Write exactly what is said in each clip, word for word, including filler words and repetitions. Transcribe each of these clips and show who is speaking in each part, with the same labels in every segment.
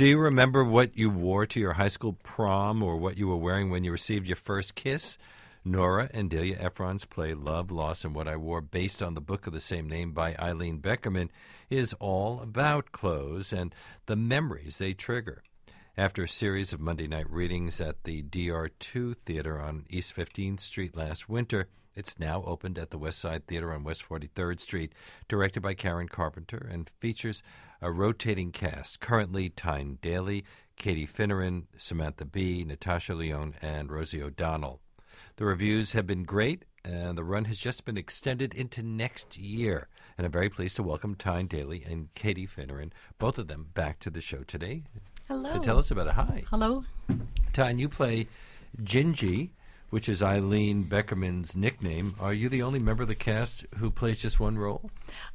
Speaker 1: Do you remember what you wore to your high school prom or what you were wearing when you received your first kiss? Nora and Delia Ephron's play Love, Loss, and What I Wore, based on the book of the same name by Eileen Beckerman, is all about clothes and the memories they trigger. After a series of Monday night readings at the D R two Theater on East fifteenth Street last winter, it's now opened at the West Side Theater on West forty-third Street, directed by Karen Carpenter, and features a rotating cast. Currently, Tyne Daly, Katie Finneran, Samantha Bee, Natasha Lyonne, and Rosie O'Donnell. The reviews have been great, and the run has just been extended into next year. And I'm very pleased to welcome Tyne Daly and Katie Finneran, both of them, back to the show today.
Speaker 2: Hello.
Speaker 1: To tell us about it. Hi.
Speaker 2: Hello.
Speaker 1: Tyne, you play Gingy, which is Eileen Beckerman's nickname. Are you the only member of the cast who plays just one role?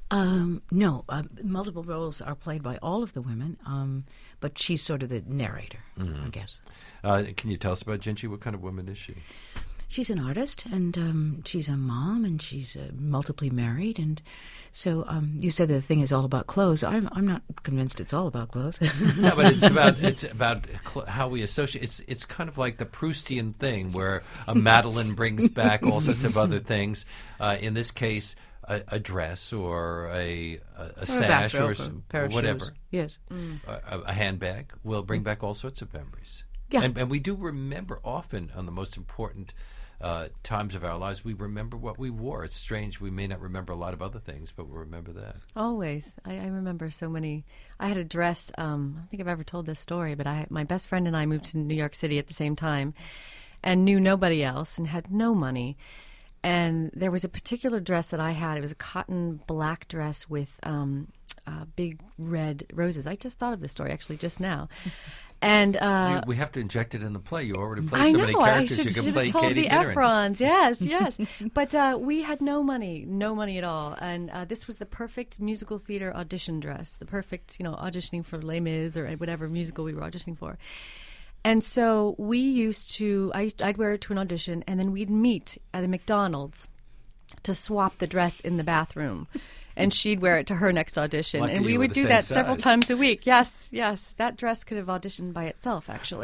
Speaker 3: Um, no, uh, multiple roles are played by all of the women, um, but she's sort of the narrator, mm-hmm. I guess.
Speaker 1: Uh, can you tell us about Gingy? What kind of woman is she?
Speaker 3: She's an artist, and um, she's a mom, and she's uh, multiply married, and so um, you said the thing is all about clothes. I'm I'm not convinced it's all about clothes.
Speaker 1: No, but it's about it's about cl- how we associate. It's it's kind of like the Proustian thing, where a Madeline brings back all sorts of other things. Uh, in this case, a, a dress or a a, a
Speaker 3: or
Speaker 1: sash
Speaker 3: a
Speaker 1: or,
Speaker 3: or pair of
Speaker 1: whatever.
Speaker 3: Shoes. Yes,
Speaker 1: mm. a, a handbag will bring back all sorts of memories.
Speaker 3: Yeah,
Speaker 1: and, and we do remember often on the most important Uh, times of our lives, we remember what we wore. It's strange. We may not remember a lot of other things, but we remember that.
Speaker 2: Always. I, I remember so many. I had a dress. Um, I don't think I've ever told this story, but I, my best friend and I moved to New York City at the same time and knew nobody else and had no money. And there was a particular dress that I had. It was a cotton black dress with um, uh, big red roses. I just thought of this story, actually, just now. And uh,
Speaker 1: you, we have to inject it in the play. You already play
Speaker 2: I
Speaker 1: so
Speaker 2: know,
Speaker 1: many characters.
Speaker 2: I should,
Speaker 1: you can
Speaker 2: should
Speaker 1: play
Speaker 2: have told
Speaker 1: Katie
Speaker 2: the
Speaker 1: Finneran.
Speaker 2: Ephrons. Yes, yes. But uh, we had no money, no money at all. And uh, this was the perfect musical theater audition dress, the perfect, you know, auditioning for Les Mis or whatever musical we were auditioning for. And so we used to, I used, I'd wear it to an audition, and then we'd meet at a McDonald's to swap the dress in the bathroom. And she'd wear it to her next audition.
Speaker 1: Lucky
Speaker 2: and we
Speaker 1: you
Speaker 2: would
Speaker 1: were the
Speaker 2: do
Speaker 1: same
Speaker 2: that
Speaker 1: size.
Speaker 2: several times a week. Yes, yes. That dress could have auditioned by itself, actually.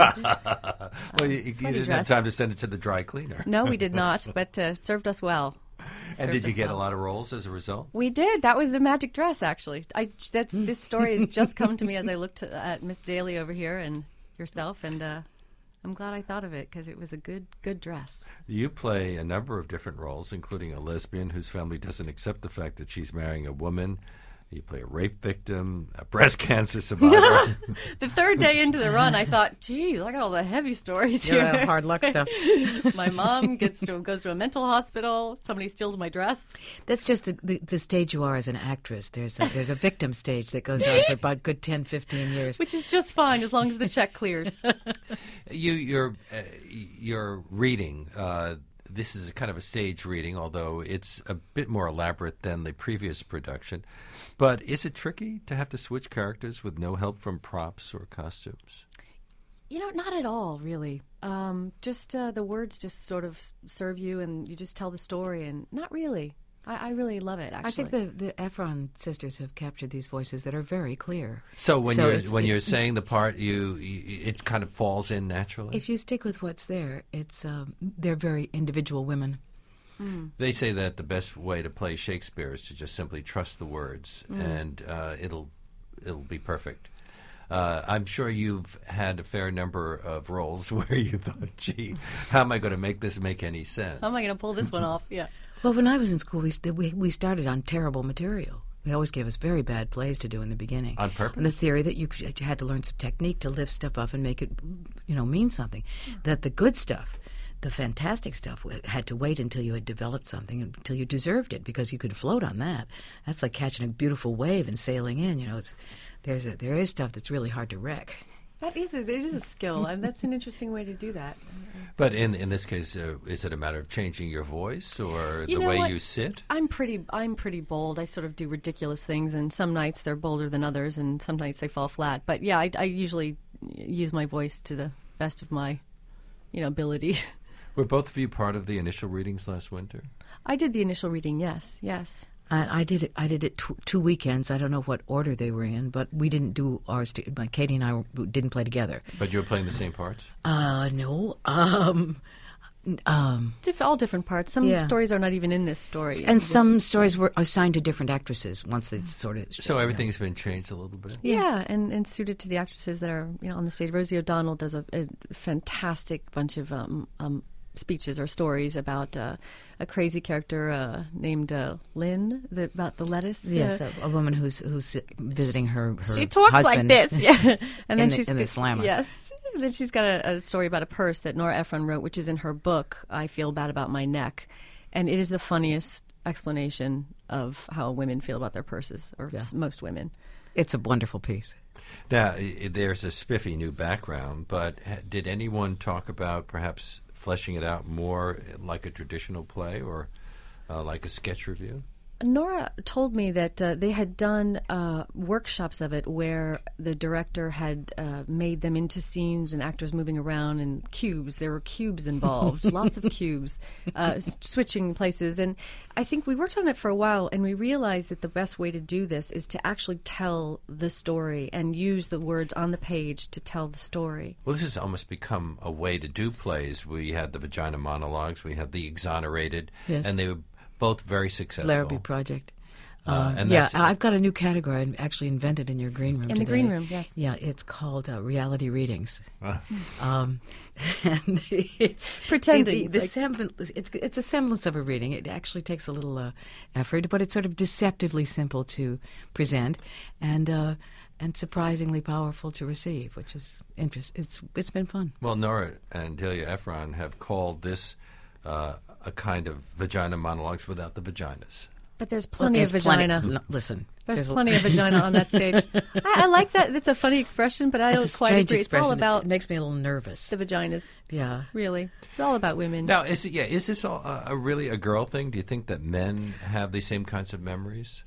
Speaker 1: Well, you, you didn't
Speaker 2: dress.
Speaker 1: have time to send it to the dry cleaner.
Speaker 2: No, we did not, but uh, served us well.
Speaker 1: And
Speaker 2: Served
Speaker 1: did you
Speaker 2: us
Speaker 1: get
Speaker 2: well.
Speaker 1: a lot of roles as a result?
Speaker 2: We did. That was the magic dress, actually. I that's this story has just come to me as I looked to, at Miss Daly over here and yourself, and uh, I'm glad I thought of it because it was a good, good dress.
Speaker 1: You play a number of different roles, including a lesbian whose family doesn't accept the fact that she's marrying a woman. You play a rape victim, a breast cancer survivor.
Speaker 2: The third day into the run, I thought, geez, I got all the heavy stories here.
Speaker 3: yeah, hard luck stuff.
Speaker 2: My mom gets to goes to a mental hospital. Somebody steals my dress.
Speaker 3: That's just the, the, the stage you are as an actress. There's a, there's a victim stage that goes on for about good ten, fifteen years.
Speaker 2: Which is just fine as long as the check clears.
Speaker 1: you, you're, uh, you're reading. Uh, this is a kind of a stage reading, although it's a bit more elaborate than the previous production. But is it tricky to have to switch characters with no help from props or costumes?
Speaker 2: You know, not at all, really. Um, just uh, the words just sort of serve you, and you just tell the story, and not really. I, I really love it, actually.
Speaker 3: I think the, the Ephron sisters have captured these voices that are very clear.
Speaker 1: So when
Speaker 3: So
Speaker 1: you're
Speaker 3: it's-
Speaker 1: when
Speaker 3: it-
Speaker 1: you're saying the part, you, you it kind of falls in naturally.
Speaker 3: If you stick with what's there, it's um, they're very individual women.
Speaker 2: Mm.
Speaker 1: They say that the best way to play Shakespeare is to just simply trust the words,
Speaker 2: Mm.
Speaker 1: and uh, it'll it'll be perfect. Uh, I'm sure you've had a fair number of roles where you thought, "Gee, how am I going to make this make any sense?"
Speaker 2: How am I going to pull this one off? Yeah.
Speaker 3: Well, when I was in school, we, st- we we started on terrible material. They always gave us very bad plays to do in the beginning.
Speaker 1: On purpose?
Speaker 3: And the theory that you, c- you had to learn some technique to lift stuff up and make it, you know, mean something. That the good stuff, the fantastic stuff, w- had to wait until you had developed something, until you deserved it, because you could float on that. That's like catching a beautiful wave and sailing in. You know, it's, there's a, there is stuff that's really hard to wreck.
Speaker 2: That is a, it is a skill, and that's an interesting way to do that.
Speaker 1: But in in this case, uh, is it a matter of changing your voice or
Speaker 2: You
Speaker 1: the
Speaker 2: know
Speaker 1: way
Speaker 2: what?
Speaker 1: you sit?
Speaker 2: I'm pretty I'm pretty bold. I sort of do ridiculous things, and some nights they're bolder than others, and some nights they fall flat. But yeah, I, I usually use my voice to the best of my, you know, ability.
Speaker 1: Were both of you part of the initial readings last winter?
Speaker 2: I did the initial reading. Yes, yes.
Speaker 3: And I did it. I did it tw- two weekends. I don't know what order they were in, but we didn't do ours. To, but Katie and I were, didn't play together.
Speaker 1: But you were playing the same parts?
Speaker 3: Uh, no. Um, um,
Speaker 2: Diff- all different parts. Some
Speaker 3: Yeah.
Speaker 2: stories are not even in this story.
Speaker 3: and
Speaker 2: This-
Speaker 3: some stories were assigned to different actresses once they sort of.
Speaker 1: So everything's been changed a little bit?
Speaker 2: Yeah, and, and suited to the actresses that are you know on the stage. Rosie O'Donnell does a, a fantastic bunch of um, um, speeches or stories about uh, a crazy character uh, named uh, Lynn, the, about the lettuce.
Speaker 3: Yes,
Speaker 2: uh,
Speaker 3: a, a woman who's who's visiting her. her
Speaker 2: she talks like
Speaker 3: husband.
Speaker 2: this, yeah. And then
Speaker 3: the-
Speaker 2: she's
Speaker 3: in the slammer.
Speaker 2: Yes, and then she's got a, a story about a purse that Nora Ephron wrote, which is in her book. I Feel Bad About My Neck, and it is the funniest explanation of how women feel about their purses, or
Speaker 3: Yeah.
Speaker 2: s- most women.
Speaker 3: It's a wonderful piece.
Speaker 1: Now, i- there's a spiffy new background, but ha- did anyone talk about perhaps fleshing it out more like a traditional play or uh, like a sketch review?
Speaker 2: Nora told me that uh, they had done uh, workshops of it where the director had uh, made them into scenes and actors moving around in cubes. There were cubes involved, lots of cubes, uh, s- switching places. And I think we worked on it for a while, and we realized that the best way to do this is to actually tell the story and use the words on the page to tell the story.
Speaker 1: Well, this has almost become a way to do plays. We had the Vagina Monologues, we had the Exonerated,
Speaker 3: Yes.
Speaker 1: and they were both very successful.
Speaker 3: Larrabee Project.
Speaker 1: Uh,
Speaker 3: Um,
Speaker 1: and
Speaker 3: yeah,
Speaker 1: that's-
Speaker 3: I've got a new category I actually invented in your green room
Speaker 2: In the
Speaker 3: today.
Speaker 2: green room, yes.
Speaker 3: Yeah, it's called uh, reality readings.
Speaker 1: Uh,
Speaker 3: Um, and it's
Speaker 2: Pretending,
Speaker 3: The, the, the
Speaker 2: like-
Speaker 3: semblance, it's it's a semblance of a reading. It actually takes a little uh, effort, but it's sort of deceptively simple to present, and uh, and surprisingly powerful to receive, which is interest. It's it's been fun.
Speaker 1: well, Nora and Delia Ephron have called this uh, a kind of Vagina Monologues without the vaginas.
Speaker 2: But there's
Speaker 3: Well,
Speaker 2: plenty
Speaker 3: there's
Speaker 2: of
Speaker 3: plenty-
Speaker 2: vagina.
Speaker 3: no, listen,
Speaker 2: There's,
Speaker 3: a-
Speaker 2: plenty of vagina on that stage. I, I like that. It's a funny expression, but I
Speaker 3: It's
Speaker 2: don't
Speaker 3: a
Speaker 2: quite
Speaker 3: strange
Speaker 2: agree. It's
Speaker 3: expression.
Speaker 2: all
Speaker 3: It-
Speaker 2: about
Speaker 3: It makes me a little nervous.
Speaker 2: the vaginas,
Speaker 3: Yeah.
Speaker 2: really. It's all about women.
Speaker 1: Now, is it, yeah, is this all, uh, a really a girl thing? Do you think that men have the same kinds of memories?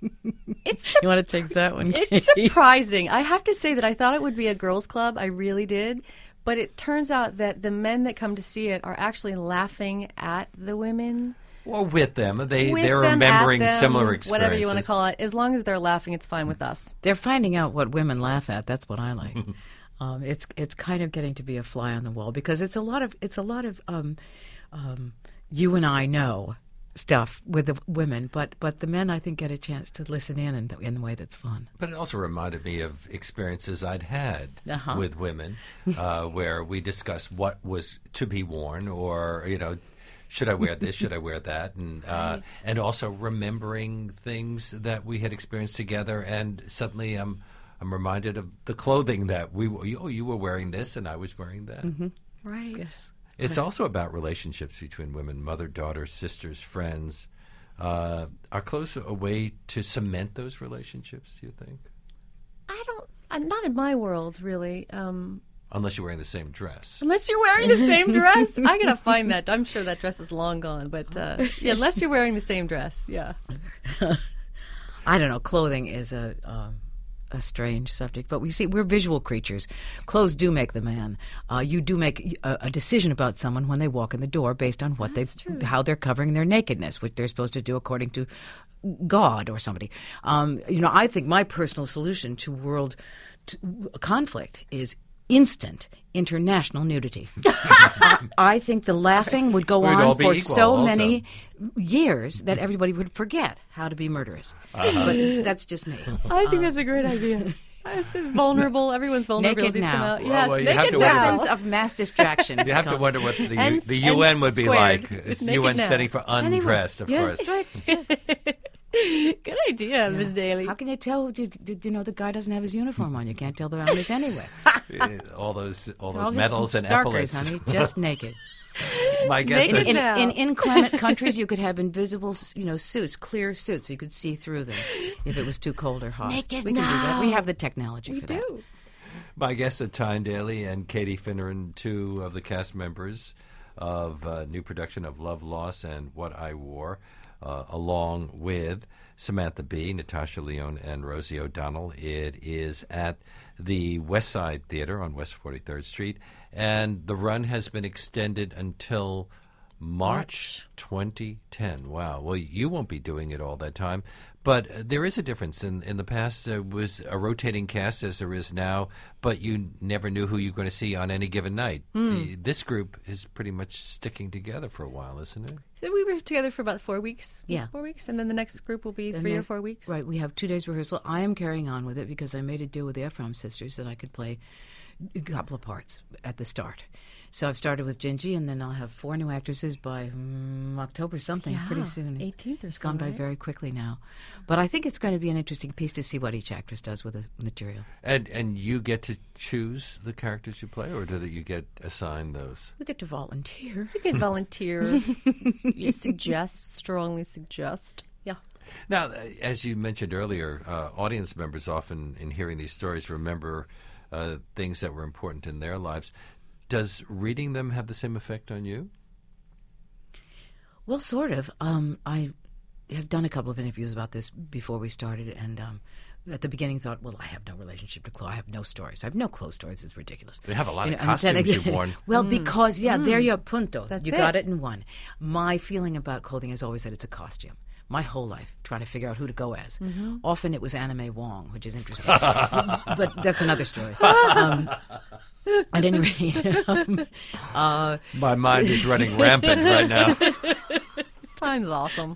Speaker 2: It's
Speaker 3: You want to take that one?
Speaker 2: it's
Speaker 3: Katie?
Speaker 2: surprising. I have to say that I thought it would be a girls' club. I really did. But it turns out that the men that come to see it are actually laughing at the women.
Speaker 1: Or with them? They
Speaker 2: with
Speaker 1: they're
Speaker 2: them,
Speaker 1: remembering
Speaker 2: at them,
Speaker 1: similar experiences.
Speaker 2: Whatever you want to call it. As long as they're laughing, it's fine with us.
Speaker 3: They're finding out what women laugh at. That's what I like. um, it's it's kind of getting to be a fly on the wall because it's a lot of it's a lot of um, um, you and I know stuff with the women, but but the men I think get a chance to listen in in, the, in the way that's fun.
Speaker 1: But it also reminded me of experiences I'd had
Speaker 3: Uh-huh.
Speaker 1: with women uh, where we discussed what was to be worn or, you know, should I wear this, should I wear that? And uh, and also remembering things that we had experienced together. And suddenly I'm, I'm reminded of the clothing that we were, oh, you were wearing this and I was wearing that.
Speaker 2: Right.
Speaker 1: It's also about relationships between women, mother, daughter, sisters, friends. Uh, are clothes a way to cement those relationships, do you think?
Speaker 2: I don't, uh, not in my world, really. Um,
Speaker 1: Unless you're wearing the same dress.
Speaker 2: Unless you're wearing the same dress. I gotta find that. I'm sure that dress is long gone, but uh, yeah, unless you're wearing the same dress, yeah.
Speaker 3: I don't know. Clothing is a um, a strange subject, but we see we're visual creatures. Clothes do make the man. Uh, you do make a, a decision about someone when they walk in the door based on what they,
Speaker 2: That's true.
Speaker 3: how they're covering their nakedness, which they're supposed to do according to God or somebody. Um, you know, I think my personal solution to world to conflict is instant international nudity. I think the laughing would go
Speaker 1: We'd all
Speaker 3: on
Speaker 1: be
Speaker 3: for
Speaker 1: equal
Speaker 3: so
Speaker 1: also.
Speaker 3: many years that everybody would forget how to be murderous.
Speaker 1: Uh-huh.
Speaker 3: But that's just me.
Speaker 2: I think that's a great idea. It's vulnerable. Everyone's vulnerabilities
Speaker 3: Naked
Speaker 2: come
Speaker 3: now.
Speaker 2: out.
Speaker 1: Well,
Speaker 2: Yes,
Speaker 1: well, you
Speaker 2: naked
Speaker 1: have to
Speaker 2: now.
Speaker 1: wonder
Speaker 3: Weapons of mass distraction.
Speaker 1: You have to
Speaker 3: Come.
Speaker 1: wonder what the,
Speaker 2: And-
Speaker 1: the
Speaker 2: and
Speaker 1: U N would be
Speaker 2: squared.
Speaker 1: like.
Speaker 2: It's
Speaker 1: It's
Speaker 2: naked
Speaker 1: U N
Speaker 2: now.
Speaker 1: standing for
Speaker 3: Anyway,
Speaker 1: undressed, of
Speaker 3: yeah,
Speaker 1: course.
Speaker 3: that's right.
Speaker 2: Good idea, Miss Daly.
Speaker 3: How can you tell? You, you know, the guy doesn't have his uniform on. You can't tell they're on his anyway.
Speaker 1: Uh, all those all those
Speaker 3: All just
Speaker 1: medals and
Speaker 3: starkers,
Speaker 1: epaulets.
Speaker 3: honey, just naked.
Speaker 1: My guess
Speaker 2: Naked
Speaker 1: is
Speaker 3: In,
Speaker 2: now.
Speaker 3: in inclement countries, you could have invisible, you know, suits, clear suits. You could see through them if it was too cold or hot.
Speaker 2: Naked
Speaker 3: we can do that.
Speaker 2: now.
Speaker 3: We have the technology
Speaker 2: We
Speaker 3: for that.
Speaker 2: do.
Speaker 1: my guests are Tyne Daly and Katie Finneran, two of the cast members of a new production of Love, Loss, and What I Wore, uh, along with Samantha Bee, Natasha Lyonne, and Rosie O'Donnell. It is at the West Side Theater on West forty-third Street, and the run has been extended until March twenty ten. Wow. Well, you won't be doing it all that time. But uh, there is a difference. In, in the past, there was a rotating cast as there is now, but you never knew who you were going to see on any given night.
Speaker 2: Mm.
Speaker 1: The, this group is pretty much sticking together for a while, isn't it?
Speaker 2: So we were together for about four weeks.
Speaker 3: Yeah.
Speaker 2: Four weeks. And then the next group will be
Speaker 3: Then
Speaker 2: three
Speaker 3: they-
Speaker 2: or four weeks.
Speaker 3: Right, we have two days rehearsal. I am carrying on with it because I made a deal with the Ephraim sisters that I could play a couple of parts at the start. So I've started with Gingy, and then I'll have four new actresses by um, October something,
Speaker 2: Yeah,
Speaker 3: pretty soon.
Speaker 2: eighteenth or
Speaker 3: It's
Speaker 2: so,
Speaker 3: gone by
Speaker 2: right?
Speaker 3: very quickly now. But I think it's going to be an interesting piece to see what each actress does with the material.
Speaker 1: And and you get to choose the characters you play, or do that you get assigned those?
Speaker 3: We get to volunteer.
Speaker 2: You can volunteer. You suggest, strongly suggest.
Speaker 3: Yeah.
Speaker 1: Now, uh, as you mentioned earlier, uh, audience members often, in hearing these stories, remember uh, things that were important in their lives. Does reading them have the same effect on you?
Speaker 3: Well, sort of. Um, I have done a couple of interviews about this before we started, and um, at the beginning thought, well, I have no relationship to Chloe. I have no stories. I have no clothes stories. It's ridiculous.
Speaker 1: You have a lot
Speaker 3: You
Speaker 1: of
Speaker 3: know, and then
Speaker 1: costumes
Speaker 3: again-
Speaker 1: you've worn.
Speaker 3: Well, because, yeah, there you have punto.
Speaker 2: That's
Speaker 3: you
Speaker 2: it.
Speaker 3: got it in one. My feeling about clothing is always that it's a costume. My whole life, trying to figure out who to go as. Often it was Anna May Wong, which is interesting. But that's another story. Um, at any rate, um, uh,
Speaker 1: My mind is running rampant right now.
Speaker 2: Time's awesome.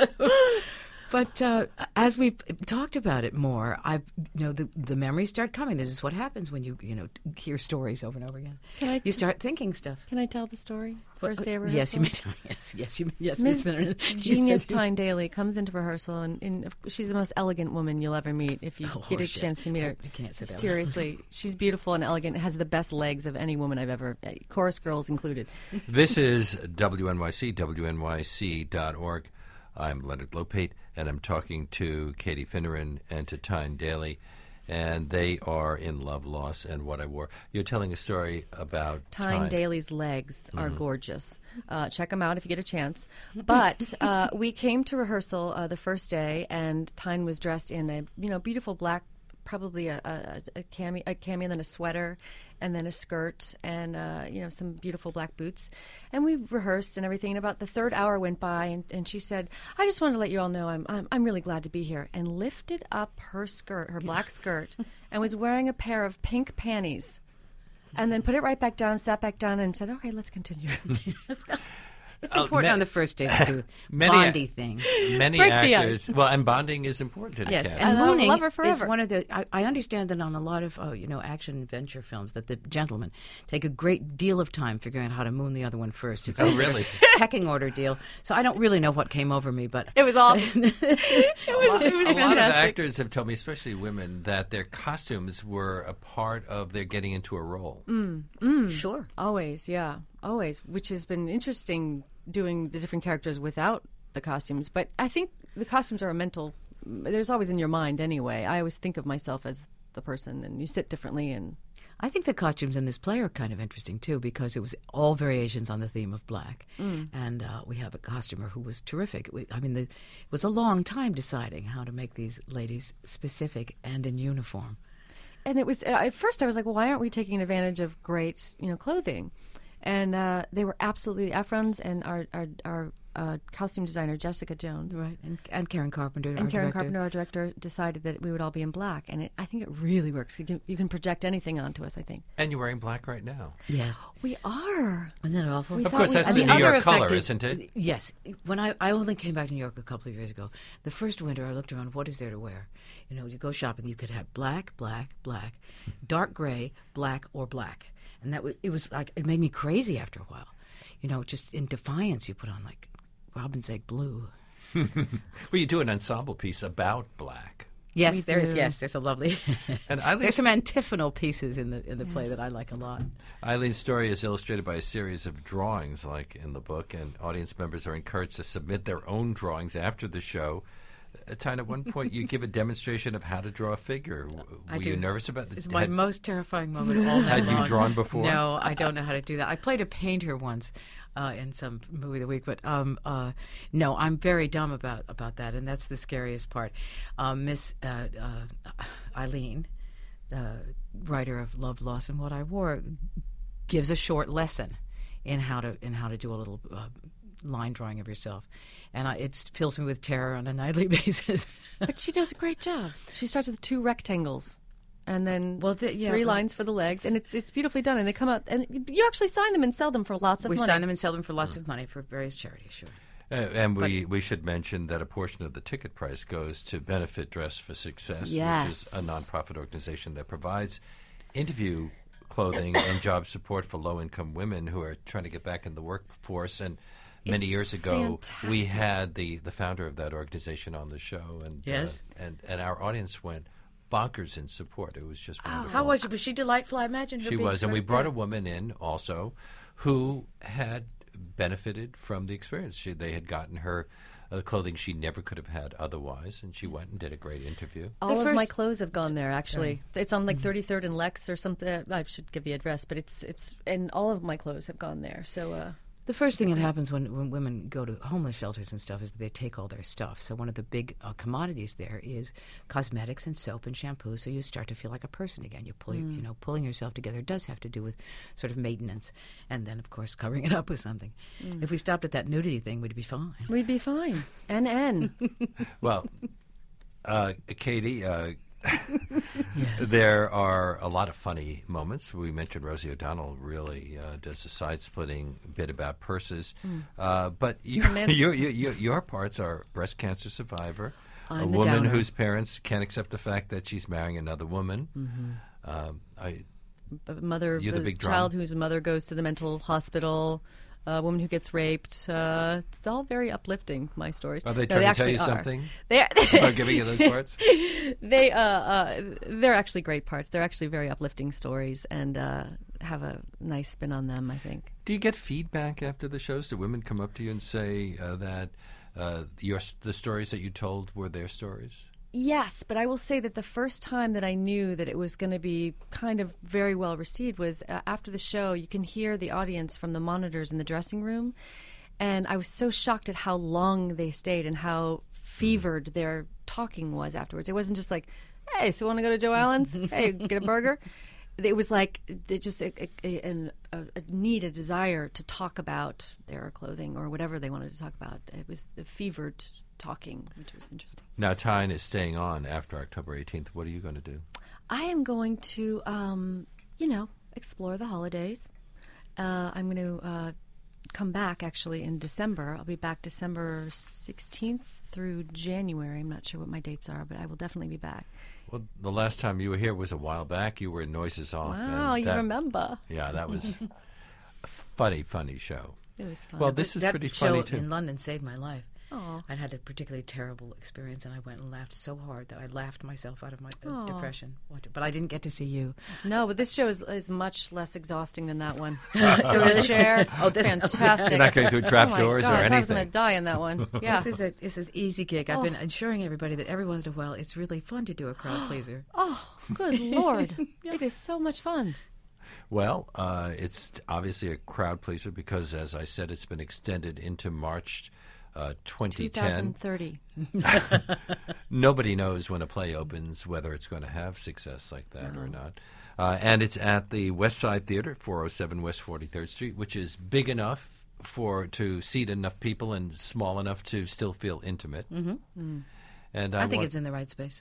Speaker 3: But uh, as we've talked about it more, I've you know the the memories start coming. This is what happens when you you know hear stories over and over again.
Speaker 2: Can I-
Speaker 3: you start thinking stuff.
Speaker 2: Can I tell the story? First day of rehearsal?
Speaker 3: Yes, you may. Yes, yes, you may. Yes,
Speaker 2: Miss
Speaker 3: Miss Miller.
Speaker 2: Genius Tyne Daly comes into rehearsal, and, and she's the most elegant woman you'll ever meet if you
Speaker 3: Oh,
Speaker 2: get a
Speaker 3: shit.
Speaker 2: chance to meet her.
Speaker 3: You can't say that.
Speaker 2: Seriously, she's beautiful and elegant, has the best legs of any woman I've ever, uh, chorus girls included.
Speaker 1: This is W N Y C, W N Y C dot org. I'm Leonard Lopate, and I'm talking to Katie Finneran and to Tyne Daly, and they are in Love, Loss, and What I Wore. You're telling a story about
Speaker 2: Tyne
Speaker 1: Tyne.
Speaker 2: Daly's legs are gorgeous. Uh, check them out if you get a chance. But uh, we came to rehearsal uh, the first day, and Tyne was dressed in a you know beautiful black, probably a, a, a cami, a cami, and then a sweater, and then a skirt, and uh, you know some beautiful black boots. And we rehearsed and everything. And about the third hour went by, and, and she said, "I just wanted to let you all know I'm, I'm I'm really glad to be here." And lifted up her skirt, her black skirt, and was wearing a pair of pink panties. And then put it right back down, sat back down, and said, "Okay, let's continue."
Speaker 3: It's
Speaker 1: Oh,
Speaker 3: important
Speaker 1: ma-
Speaker 3: on the first date to do
Speaker 1: Many-
Speaker 3: bondy things.
Speaker 1: Many
Speaker 2: Break the
Speaker 1: actors. Well, and bonding is important in a
Speaker 3: Yes,
Speaker 1: cast.
Speaker 3: and
Speaker 2: I'll
Speaker 3: mooning
Speaker 2: love her
Speaker 3: is
Speaker 2: forever.
Speaker 3: one of the. I, I understand that on a lot of uh, you know action adventure films that the gentlemen take a great deal of time figuring out how to moon the other one first. It's
Speaker 1: Oh,
Speaker 3: a sort of
Speaker 1: really?
Speaker 3: pecking order deal. So I don't really know what came over me, but
Speaker 2: It was awesome. it was it was
Speaker 1: a lot of
Speaker 2: fantastic.
Speaker 1: actors have told me, especially women, that their costumes were a part of their getting into a role.
Speaker 3: sure.
Speaker 2: Always, yeah, always, which has been interesting doing the different characters without the costumes. But I think the costumes are a mental. There's always in your mind anyway. I always think of myself as the person, and you sit differently. And
Speaker 3: I think the costumes in this play are kind of interesting too because it was all variations on the theme of black, and uh, we have a costumer who was terrific. We, I mean, the, it was a long time deciding how to make these ladies specific and in uniform.
Speaker 2: and it was uh, at first I was like, well, why aren't we taking advantage of great, you know, clothing? And uh, they were absolutely Ephron's and our our, our uh, costume designer Jessica Jones.
Speaker 3: Right, and, and Karen Carpenter, our
Speaker 2: And Karen
Speaker 3: director.
Speaker 2: Carpenter, our director, decided that we would all be in black, and it, I think it really works. You can, you can project anything onto us. I think
Speaker 1: And you're wearing black right now.
Speaker 3: Yes,
Speaker 2: we are.
Speaker 3: isn't that awful?
Speaker 2: We
Speaker 1: Of
Speaker 2: thought
Speaker 1: course,
Speaker 2: we-
Speaker 1: that's
Speaker 2: and
Speaker 1: the
Speaker 2: the
Speaker 1: New
Speaker 2: other
Speaker 1: York color,
Speaker 2: effect is-
Speaker 1: isn't it?
Speaker 3: Yes. When I, I only came back to New York a couple of years ago, the first winter I looked around, what is there to wear? You know, you go shopping, you could have black, black, black, dark gray, black, or black. And that was, it was like, it made me crazy after a while. You know, just in defiance, you put on like Robin's Egg Blue.
Speaker 1: Well, you do an ensemble piece about black.
Speaker 3: Yes,
Speaker 2: We
Speaker 3: there's
Speaker 2: do.
Speaker 3: yes, there's a lovely.
Speaker 1: And Eileen,
Speaker 3: There's some antiphonal pieces in the in the play that I like a lot.
Speaker 1: Eileen's story is illustrated by a series of drawings, like in the book, and audience members are encouraged to submit their own drawings after the show. Uh, Tyne, at one point, you give a demonstration of how to draw a figure. W- Were
Speaker 3: I
Speaker 1: you
Speaker 3: do.
Speaker 1: nervous about the
Speaker 3: It's my
Speaker 1: had-
Speaker 3: most terrifying moment all night
Speaker 1: Had you
Speaker 3: long.
Speaker 1: drawn before?
Speaker 3: No, I don't know how to do that. I played a painter once uh, in some movie of the week, but um, uh, no, I'm very dumb about, about that, and that's the scariest part. Um, Miss uh, uh, Eileen, uh, writer of Love, Loss, and What I Wore, gives a short lesson in how to in how to do a little uh, line drawing of yourself. And I, it fills me with terror on a nightly basis.
Speaker 2: But she does a great job. She starts with two rectangles. And then
Speaker 3: Well, the- yeah,
Speaker 2: three
Speaker 3: it was-
Speaker 2: lines for the legs, and it's it's beautifully done. And they come out, and you actually sign them and sell them for lots of
Speaker 3: We
Speaker 2: money.
Speaker 3: sign them and sell them for lots of money for various charities, sure.
Speaker 1: Uh, and we, we should mention that a portion of the ticket price goes to benefit Dress for Success,
Speaker 2: Yes.
Speaker 1: which is a nonprofit organization that provides interview clothing and job support for low-income women who are trying to get back in the workforce. And many
Speaker 2: It's
Speaker 1: years ago, we
Speaker 2: fantastic.
Speaker 1: had the, the founder of that organization on the show, and
Speaker 3: Yes.
Speaker 1: uh, and and our audience went bonkers in support. It was just wonderful.
Speaker 3: How was she? Was she delightful? I imagine her
Speaker 1: She
Speaker 3: being
Speaker 1: was, and we
Speaker 3: sort of-
Speaker 1: brought a woman in also who had benefited from the experience. She, they had gotten her uh, clothing she never could have had otherwise, and she went and did a great interview.
Speaker 2: All
Speaker 3: The
Speaker 2: of
Speaker 3: first-
Speaker 2: my clothes have gone there. Actually, it's on like thirty-third and Lex or something. I should give the address, but it's it's and all of my clothes have gone there. So uh,
Speaker 3: The first thing that happens when, when women go to homeless shelters and stuff is that they take all their stuff. So one of the big uh, commodities there is cosmetics and soap and shampoo. So you start to feel like a person again. You pull, you know, pulling yourself together does have to do with sort of maintenance, and then of course covering it up with something. If we stopped at that nudity thing, we'd be fine.
Speaker 2: we'd be fine. N N.
Speaker 1: Well, uh, Katie, uh, there are a lot of funny moments. We mentioned Rosie O'Donnell really uh, does a side-splitting bit about purses. Uh, but you,
Speaker 2: Samantha-
Speaker 1: your, your, your, your parts are breast cancer survivor, a
Speaker 2: I'm the
Speaker 1: woman
Speaker 2: downer.
Speaker 1: whose parents can't accept the fact that she's marrying another woman. Um, I,
Speaker 2: A mother,
Speaker 1: You're the
Speaker 2: a
Speaker 1: big
Speaker 2: child
Speaker 1: drama.
Speaker 2: whose mother goes to the mental hospital. A woman who gets raped. Uh, it's all very uplifting. My stories.
Speaker 1: are they
Speaker 2: No,
Speaker 1: trying to tell
Speaker 2: actually
Speaker 1: you
Speaker 2: are.
Speaker 1: something
Speaker 2: They are.
Speaker 1: about giving you those parts?
Speaker 2: they uh, uh, they're actually great parts. They're actually very uplifting stories and uh, have a nice spin on them, I think.
Speaker 1: Do you get feedback after the shows? Do women come up to you and say uh, that uh, your the stories that you told were their stories?
Speaker 2: Yes, but I will say that the first time that I knew that it was going to be kind of very well received was uh, after the show. You can hear the audience from the monitors in the dressing room, and I was so shocked at how long they stayed and how fevered their talking was afterwards. It wasn't just like, "Hey, so want to go to Joe Allen's? Hey, get a burger." It was like they just a, a, a, a need, a desire to talk about their clothing or whatever they wanted to talk about. It was the fevered talking, which was interesting.
Speaker 1: Now, Tyne is staying on after October eighteenth. What are you going to do?
Speaker 2: I am going to, um, you know, explore the holidays. Uh, I'm going to uh, come back actually in December. I'll be back December sixteenth through January. I'm not sure what my dates are, but I will definitely be back.
Speaker 1: Well, the last time you were here was a while back. You were in Noises Off.
Speaker 2: Wow,
Speaker 1: and
Speaker 2: you
Speaker 1: that-
Speaker 2: remember.
Speaker 1: Yeah, that was a funny, funny show.
Speaker 2: It was fun.
Speaker 1: Well, this is
Speaker 3: that
Speaker 1: pretty
Speaker 3: show
Speaker 1: funny, too.
Speaker 3: in London saved my life.
Speaker 2: Aw.
Speaker 3: I'd had a particularly terrible experience, and I went and laughed so hard that I laughed myself out of my uh,
Speaker 2: Aw.
Speaker 3: depression. What- But I didn't get to see you.
Speaker 2: No, but this show is, is much less exhausting than that one. The chair, oh,
Speaker 3: this-
Speaker 2: fantastic.
Speaker 1: You're not going through trap
Speaker 2: oh my
Speaker 1: doors
Speaker 2: gosh,
Speaker 1: or
Speaker 2: I was
Speaker 1: anything.
Speaker 2: going to die in that one. Yeah.
Speaker 3: This is a this is an easy gig. I've been assuring everybody that every once in a while it's really fun to do a crowd pleaser.
Speaker 2: Oh, good Lord. It is so much fun.
Speaker 1: Well, uh, it's obviously a crowd pleaser because, as I said, it's been extended into March uh, twenty ten.
Speaker 2: twenty thirty.
Speaker 1: Nobody knows when a play opens whether it's going to have success like that or not. Uh, and it's at the West Side Theater, four oh seven West forty-third Street, which is big enough for to seat enough people and small enough to still feel intimate. Mm-hmm. And I,
Speaker 3: I think
Speaker 1: want,
Speaker 3: it's in the right space.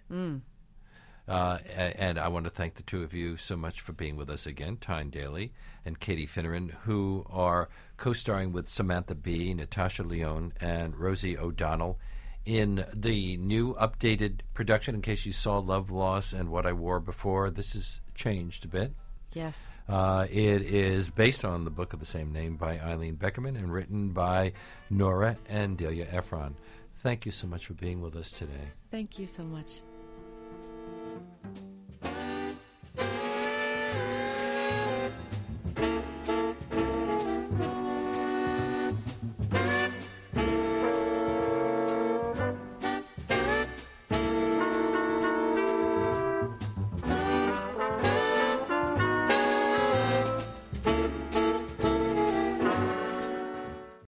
Speaker 1: uh, a- and I want to thank the two of you so much for being with us again, Tyne Daly and Katie Finneran, who are co-starring with Samantha Bee, Natasha Lyonne, and Rosie O'Donnell in the new updated production. In case you saw Love, Loss, and What I Wore Before, this has changed a bit.
Speaker 2: Yes.
Speaker 1: Uh, it is based on the book of the same name by Eileen Beckerman and written by Nora and Delia Ephron. Thank you so much for being with us today.
Speaker 2: Thank you so much.